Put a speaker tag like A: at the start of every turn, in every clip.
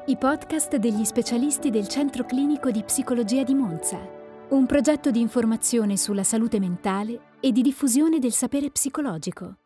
A: I podcast degli specialisti del Centro Clinico di Psicologia di Monza. Un progetto di informazione sulla salute mentale e di diffusione del sapere psicologico.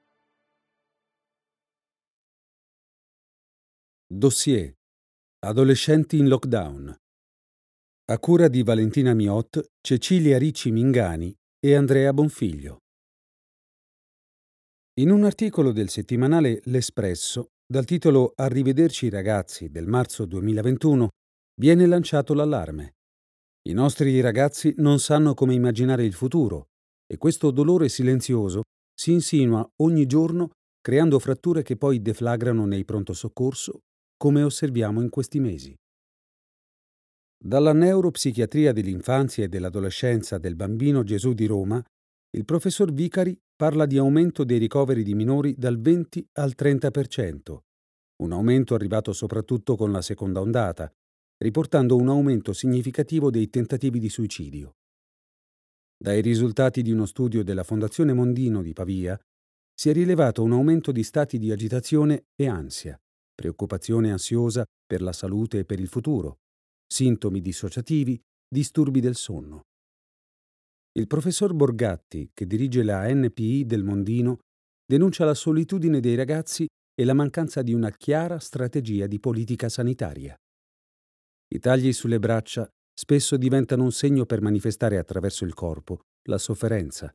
B: Dossier. Adolescenti in lockdown. A cura di Valentina Miot, Cecilia Ricci Mingani e Andrea Bonfiglio. In un articolo del settimanale L'Espresso, dal titolo Arrivederci ragazzi del marzo 2021, viene lanciato l'allarme. I nostri ragazzi non sanno come immaginare il futuro e questo dolore silenzioso si insinua ogni giorno creando fratture che poi deflagrano nei pronto soccorso, come osserviamo in questi mesi. Dalla neuropsichiatria dell'infanzia e dell'adolescenza del Bambino Gesù di Roma, il professor Vicari parla di aumento dei ricoveri di minori dal 20 al 30%, un aumento arrivato soprattutto con la seconda ondata, riportando un aumento significativo dei tentativi di suicidio. Dai risultati di uno studio della Fondazione Mondino di Pavia si è rilevato un aumento di stati di agitazione e ansia, preoccupazione ansiosa per la salute e per il futuro, sintomi dissociativi, disturbi del sonno. Il professor Borgatti, che dirige la NPI del Mondino, denuncia la solitudine dei ragazzi e la mancanza di una chiara strategia di politica sanitaria. I tagli sulle braccia spesso diventano un segno per manifestare attraverso il corpo la sofferenza.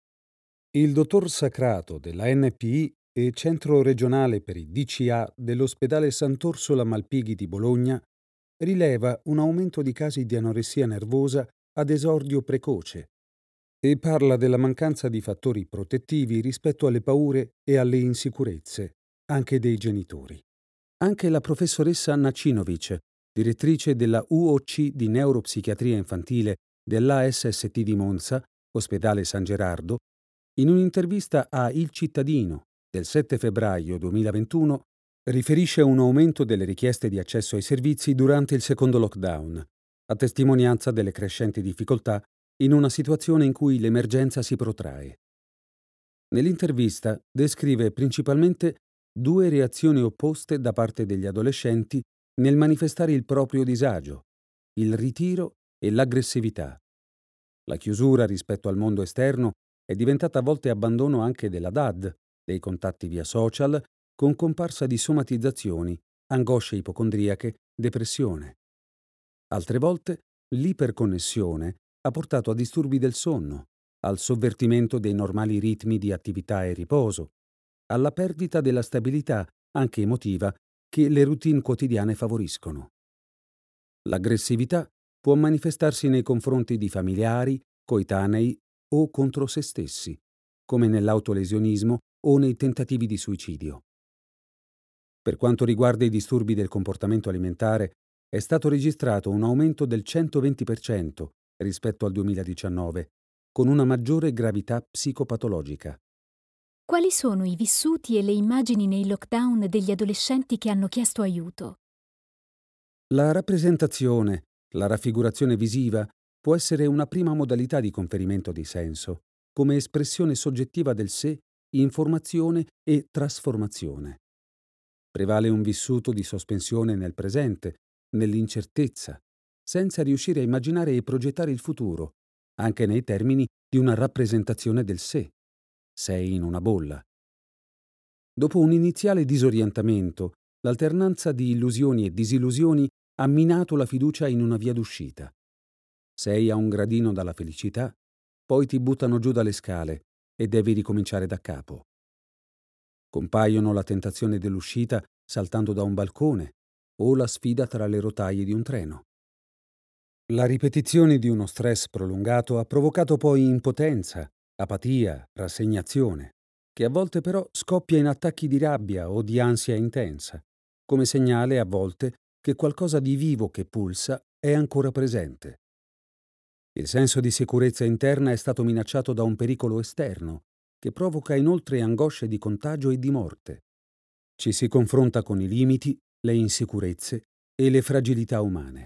B: Il dottor Sacrato della NPI e Centro regionale per i DCA dell'ospedale Sant'Orsola Malpighi di Bologna rileva un aumento di casi di anoressia nervosa ad esordio precoce e parla della mancanza di fattori protettivi rispetto alle paure e alle insicurezze, anche dei genitori. Anche la professoressa Nacinovic, direttrice della UOC di neuropsichiatria infantile dell'ASST di Monza, ospedale San Gerardo, in un'intervista a Il Cittadino del 7 febbraio 2021 riferisce un aumento delle richieste di accesso ai servizi durante il secondo lockdown, a testimonianza delle crescenti difficoltà in una situazione in cui l'emergenza si protrae. Nell'intervista descrive principalmente due reazioni opposte da parte degli adolescenti nel manifestare il proprio disagio, il ritiro e l'aggressività. La chiusura rispetto al mondo esterno è diventata a volte abbandono anche della DAD, dei contatti via social, con comparsa di somatizzazioni, angosce ipocondriache, depressione. Altre volte l'iperconnessione ha portato a disturbi del sonno, al sovvertimento dei normali ritmi di attività e riposo, alla perdita della stabilità, anche emotiva, che le routine quotidiane favoriscono. L'aggressività può manifestarsi nei confronti di familiari, coetanei o contro se stessi, come nell'autolesionismo o nei tentativi di suicidio. Per quanto riguarda i disturbi del comportamento alimentare, è stato registrato un aumento del 120% rispetto al 2019, con una maggiore gravità psicopatologica.
A: Quali sono i vissuti e le immagini nei lockdown degli adolescenti che hanno chiesto aiuto?
B: La rappresentazione, la raffigurazione visiva, può essere una prima modalità di conferimento di senso, come espressione soggettiva del sé, informazione e trasformazione. Prevale un vissuto di sospensione nel presente, nell'incertezza, senza riuscire a immaginare e progettare il futuro, anche nei termini di una rappresentazione del sé. Sei in una bolla. Dopo un iniziale disorientamento, l'alternanza di illusioni e disillusioni ha minato la fiducia in una via d'uscita. Sei a un gradino dalla felicità, poi ti buttano giù dalle scale e devi ricominciare da capo. Compaiono la tentazione dell'uscita saltando da un balcone o la sfida tra le rotaie di un treno. La ripetizione di uno stress prolungato ha provocato poi impotenza, apatia, rassegnazione, che a volte però scoppia in attacchi di rabbia o di ansia intensa, come segnale a volte che qualcosa di vivo che pulsa è ancora presente. Il senso di sicurezza interna è stato minacciato da un pericolo esterno, che provoca inoltre angosce di contagio e di morte. Ci si confronta con i limiti, le insicurezze e le fragilità umane.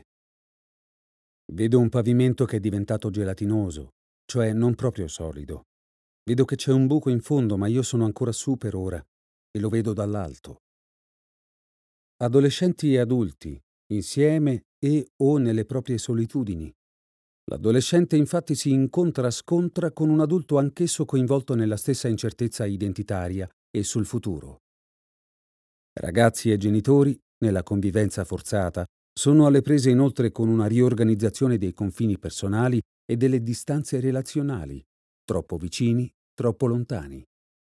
B: Vedo un pavimento che è diventato gelatinoso, cioè non proprio solido. Vedo che c'è un buco in fondo, ma io sono ancora su per ora e lo vedo dall'alto. Adolescenti e adulti, insieme e/o nelle proprie solitudini. L'adolescente infatti scontra con un adulto anch'esso coinvolto nella stessa incertezza identitaria e sul futuro. Ragazzi e genitori, nella convivenza forzata, sono alle prese inoltre con una riorganizzazione dei confini personali e delle distanze relazionali, troppo vicini, troppo lontani.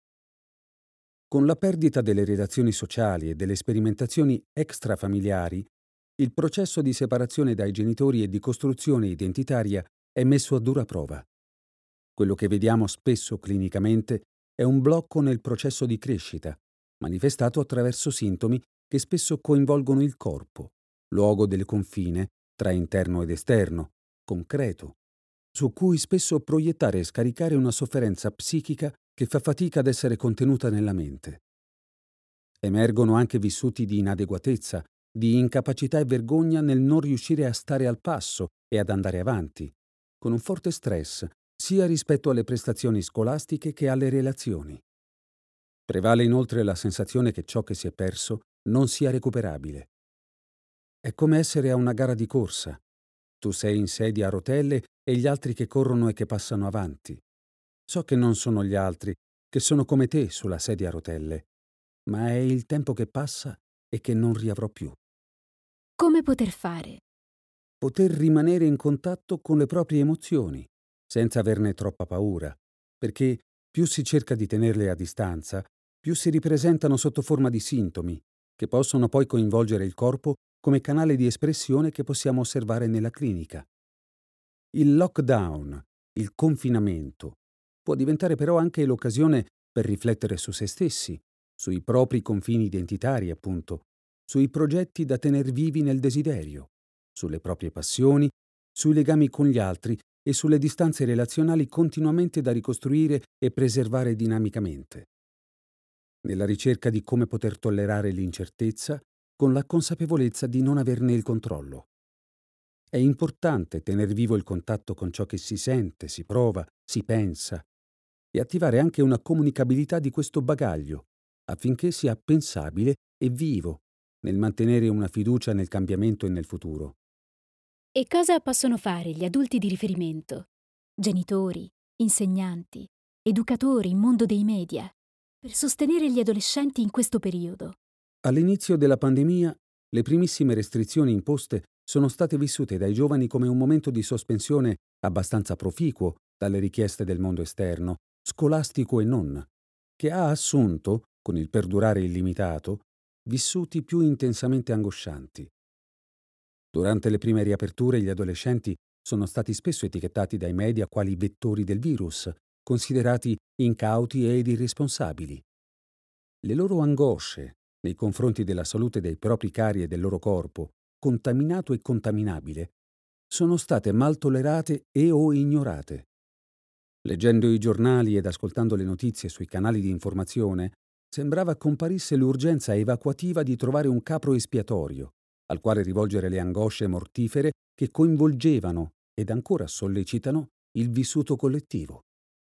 B: Con la perdita delle relazioni sociali e delle sperimentazioni extrafamiliari, il processo di separazione dai genitori e di costruzione identitaria è messo a dura prova. Quello che vediamo spesso clinicamente è un blocco nel processo di crescita, manifestato attraverso sintomi che spesso coinvolgono il corpo, luogo del confine tra interno ed esterno, concreto, su cui spesso proiettare e scaricare una sofferenza psichica che fa fatica ad essere contenuta nella mente. Emergono anche vissuti di inadeguatezza, di incapacità e vergogna nel non riuscire a stare al passo e ad andare avanti, con un forte stress sia rispetto alle prestazioni scolastiche che alle relazioni. Prevale inoltre la sensazione che ciò che si è perso non sia recuperabile. È come essere a una gara di corsa. Tu sei in sedia a rotelle e gli altri che corrono e che passano avanti. So che non sono gli altri, che sono come te sulla sedia a rotelle, ma è il tempo che passa e che non riavrò più.
A: Come poter fare?
B: Poter rimanere in contatto con le proprie emozioni, senza averne troppa paura, perché più si cerca di tenerle a distanza, più si ripresentano sotto forma di sintomi, che possono poi coinvolgere il corpo come canale di espressione che possiamo osservare nella clinica. Il lockdown, il confinamento, può diventare però anche l'occasione per riflettere su se stessi, sui propri confini identitari, appunto, sui progetti da tener vivi nel desiderio, sulle proprie passioni, sui legami con gli altri e sulle distanze relazionali continuamente da ricostruire e preservare dinamicamente. Nella ricerca di come poter tollerare l'incertezza con la consapevolezza di non averne il controllo. È importante tener vivo il contatto con ciò che si sente, si prova, si pensa e attivare anche una comunicabilità di questo bagaglio, affinché sia pensabile e vivo nel mantenere una fiducia nel cambiamento e nel futuro.
A: E cosa possono fare gli adulti di riferimento? Genitori, insegnanti, educatori, mondo dei media, per sostenere gli adolescenti in questo periodo?
B: All'inizio della pandemia, le primissime restrizioni imposte sono state vissute dai giovani come un momento di sospensione abbastanza proficuo dalle richieste del mondo esterno, scolastico e non, che ha assunto, con il perdurare illimitato, vissuti più intensamente angoscianti. Durante le prime riaperture gli adolescenti sono stati spesso etichettati dai media quali vettori del virus, considerati incauti ed irresponsabili. Le loro angosce nei confronti della salute dei propri cari e del loro corpo, contaminato e contaminabile, sono state mal tollerate e o ignorate. Leggendo i giornali ed ascoltando le notizie sui canali di informazione, sembrava comparisse l'urgenza evacuativa di trovare un capro espiatorio, al quale rivolgere le angosce mortifere che coinvolgevano ed ancora sollecitano il vissuto collettivo.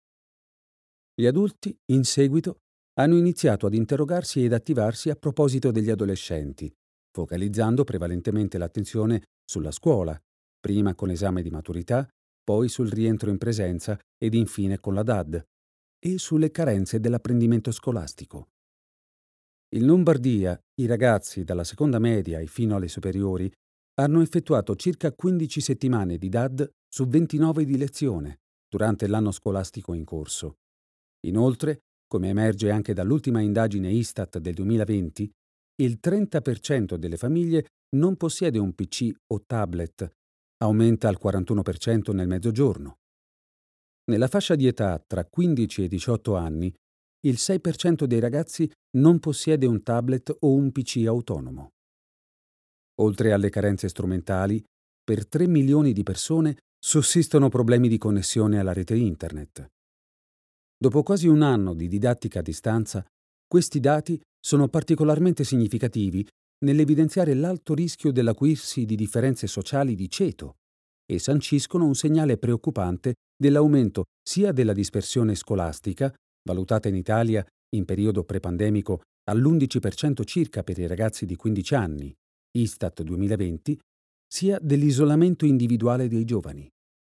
B: Gli adulti, in seguito, hanno iniziato ad interrogarsi ed attivarsi a proposito degli adolescenti, focalizzando prevalentemente l'attenzione sulla scuola, prima con l'esame di maturità, poi sul rientro in presenza ed infine con la DAD, e sulle carenze dell'apprendimento scolastico. In Lombardia, i ragazzi dalla seconda media e fino alle superiori hanno effettuato circa 15 settimane di DAD su 29 di lezione durante l'anno scolastico in corso. Inoltre, come emerge anche dall'ultima indagine Istat del 2020, il 30% delle famiglie non possiede un PC o tablet, aumenta al 41% nel mezzogiorno. Nella fascia di età tra 15 e 18 anni, il 6% dei ragazzi non possiede un tablet o un PC autonomo. Oltre alle carenze strumentali, per 3 milioni di persone sussistono problemi di connessione alla rete internet. Dopo quasi un anno di didattica a distanza, questi dati sono particolarmente significativi nell'evidenziare l'alto rischio dell'acuirsi di differenze sociali di ceto e sanciscono un segnale preoccupante dell'aumento sia della dispersione scolastica, valutata in Italia in periodo prepandemico all'11% circa per i ragazzi di 15 anni, Istat 2020, sia dell'isolamento individuale dei giovani.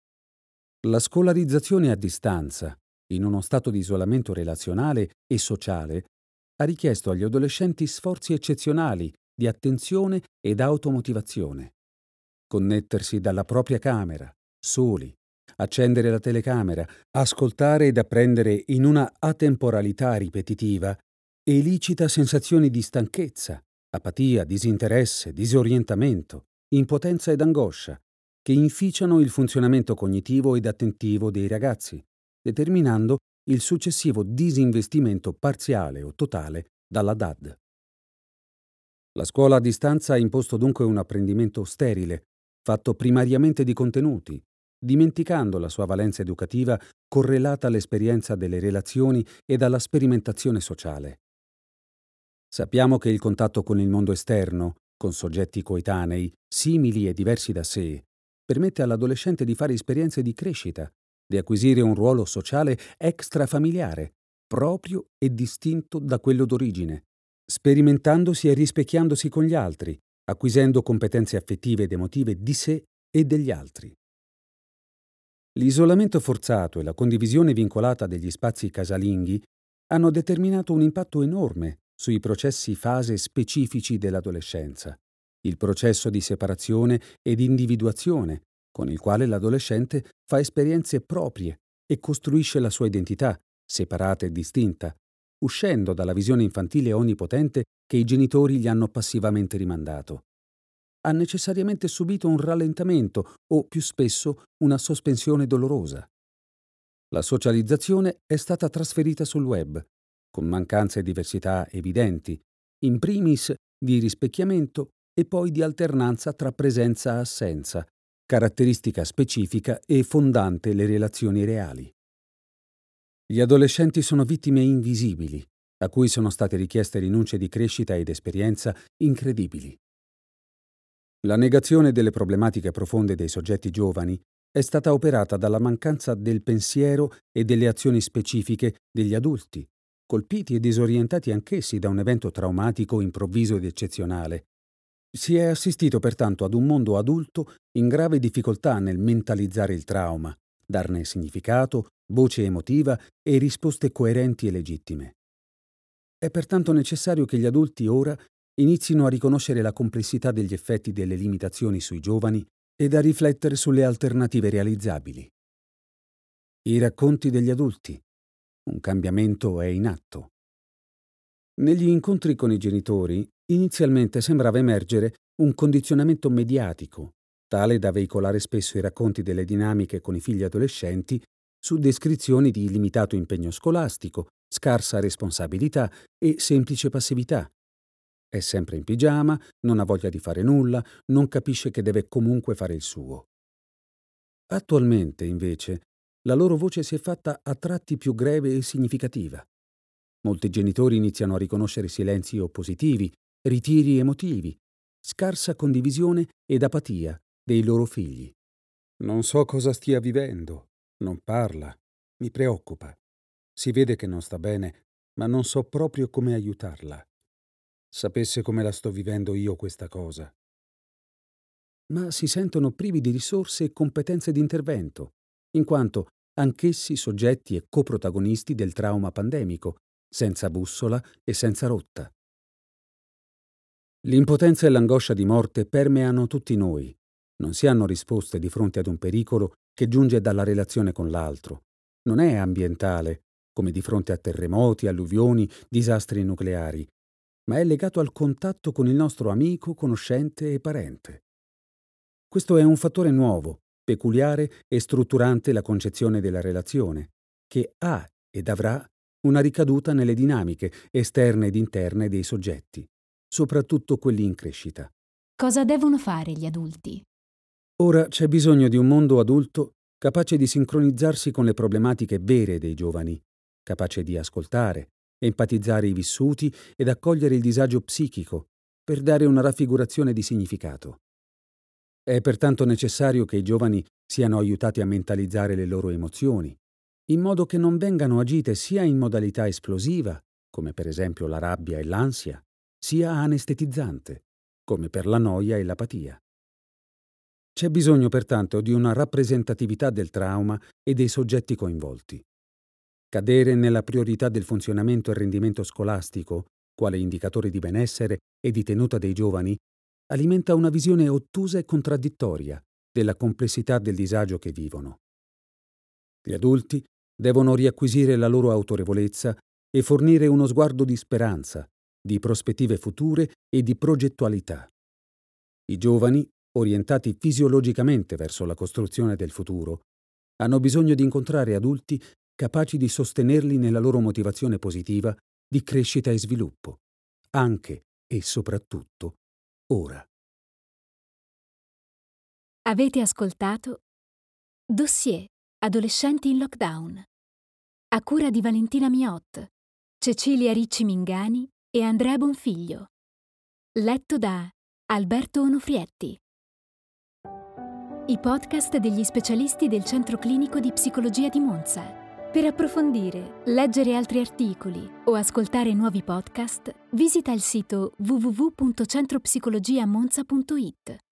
B: La scolarizzazione a distanza, in uno stato di isolamento relazionale e sociale, ha richiesto agli adolescenti sforzi eccezionali di attenzione ed automotivazione. Connettersi dalla propria camera, soli, accendere la telecamera, ascoltare ed apprendere in una atemporalità ripetitiva elicita sensazioni di stanchezza, apatia, disinteresse, disorientamento, impotenza ed angoscia, che inficiano il funzionamento cognitivo ed attentivo dei ragazzi, determinando il successivo disinvestimento parziale o totale dalla DAD. La scuola a distanza ha imposto dunque un apprendimento sterile, fatto primariamente di contenuti, dimenticando la sua valenza educativa correlata all'esperienza delle relazioni ed alla sperimentazione sociale. Sappiamo che il contatto con il mondo esterno, con soggetti coetanei, simili e diversi da sé, permette all'adolescente di fare esperienze di crescita, di acquisire un ruolo sociale extrafamiliare, proprio e distinto da quello d'origine, sperimentandosi e rispecchiandosi con gli altri, acquisendo competenze affettive ed emotive di sé e degli altri. L'isolamento forzato e la condivisione vincolata degli spazi casalinghi hanno determinato un impatto enorme sui processi fase specifici dell'adolescenza, il processo di separazione ed individuazione, con il quale l'adolescente fa esperienze proprie e costruisce la sua identità, separata e distinta, uscendo dalla visione infantile onnipotente che i genitori gli hanno passivamente rimandato. Ha necessariamente subito un rallentamento o, più spesso, una sospensione dolorosa. La socializzazione è stata trasferita sul web, con mancanze e diversità evidenti, in primis di rispecchiamento e poi di alternanza tra presenza-assenza, caratteristica specifica e fondante le relazioni reali. Gli adolescenti sono vittime invisibili, a cui sono state richieste rinunce di crescita ed esperienza incredibili. La negazione delle problematiche profonde dei soggetti giovani è stata operata dalla mancanza del pensiero e delle azioni specifiche degli adulti, colpiti e disorientati anch'essi da un evento traumatico improvviso ed eccezionale. Si è assistito pertanto ad un mondo adulto in grave difficoltà nel mentalizzare il trauma, darne significato, voce emotiva e risposte coerenti e legittime. È pertanto necessario che gli adulti ora inizino a riconoscere la complessità degli effetti delle limitazioni sui giovani ed a riflettere sulle alternative realizzabili. I racconti degli adulti. Un cambiamento è in atto. Negli incontri con i genitori, inizialmente sembrava emergere un condizionamento mediatico, tale da veicolare spesso i racconti delle dinamiche con i figli adolescenti su descrizioni di limitato impegno scolastico, scarsa responsabilità e semplice passività. È sempre in pigiama, non ha voglia di fare nulla, non capisce che deve comunque fare il suo. Attualmente, invece, la loro voce si è fatta a tratti più greve e significativa. Molti genitori iniziano a riconoscere silenzi oppositivi, ritiri emotivi, scarsa condivisione ed apatia dei loro figli. Non so cosa stia vivendo, non parla, mi preoccupa. Si vede che non sta bene, ma non so proprio come aiutarla. Sapesse come la sto vivendo io questa cosa. Ma si sentono privi di risorse e competenze di intervento, in quanto anch'essi soggetti e coprotagonisti del trauma pandemico, senza bussola e senza rotta. L'impotenza e l'angoscia di morte permeano tutti noi. Non si hanno risposte di fronte ad un pericolo che giunge dalla relazione con l'altro. Non è ambientale, come di fronte a terremoti, alluvioni, disastri nucleari, ma è legato al contatto con il nostro amico, conoscente e parente. Questo è un fattore nuovo, peculiare e strutturante la concezione della relazione, che ha ed avrà una ricaduta nelle dinamiche esterne ed interne dei soggetti, soprattutto quelli in crescita.
A: Cosa devono fare gli adulti?
B: Ora c'è bisogno di un mondo adulto capace di sincronizzarsi con le problematiche vere dei giovani, capace di ascoltare, empatizzare i vissuti ed accogliere il disagio psichico per dare una raffigurazione di significato. È pertanto necessario che i giovani siano aiutati a mentalizzare le loro emozioni, in modo che non vengano agite sia in modalità esplosiva, come per esempio la rabbia e l'ansia, sia anestetizzante, come per la noia e l'apatia. C'è bisogno pertanto di una rappresentatività del trauma e dei soggetti coinvolti. Cadere nella priorità del funzionamento e rendimento scolastico, quale indicatore di benessere e di tenuta dei giovani, alimenta una visione ottusa e contraddittoria della complessità del disagio che vivono. Gli adulti devono riacquisire la loro autorevolezza e fornire uno sguardo di speranza, di prospettive future e di progettualità. I giovani, orientati fisiologicamente verso la costruzione del futuro, hanno bisogno di incontrare adulti capaci di sostenerli nella loro motivazione positiva di crescita e sviluppo, anche e soprattutto ora.
A: Avete ascoltato Dossier Adolescenti in lockdown, a cura di Valentina Miot, Cecilia Ricci Mingani e Andrea Bonfiglio. Letto da Alberto Onofrietti. I podcast degli specialisti del Centro Clinico di Psicologia di Monza. Per approfondire, leggere altri articoli o ascoltare nuovi podcast, visita il sito www.centropsicologiamonza.it.